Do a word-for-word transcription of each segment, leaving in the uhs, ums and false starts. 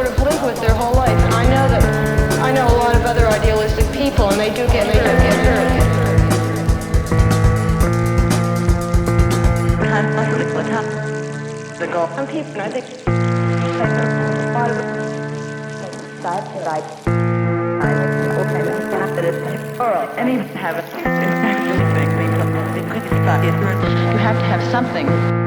sort of live with their whole life. And I know that I know a lot of other idealistic people, and they do get they do get hurt. What happened? The goal. Some people, I think, a lot of sad side. Any habit. You have to have something.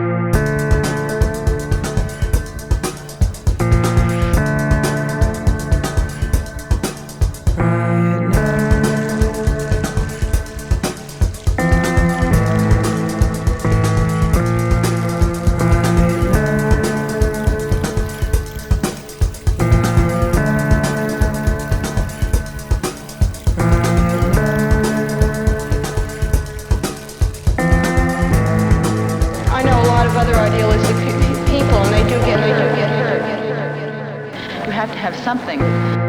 Other idealistic pe- people, and they do get they do get hurt. You have to have something.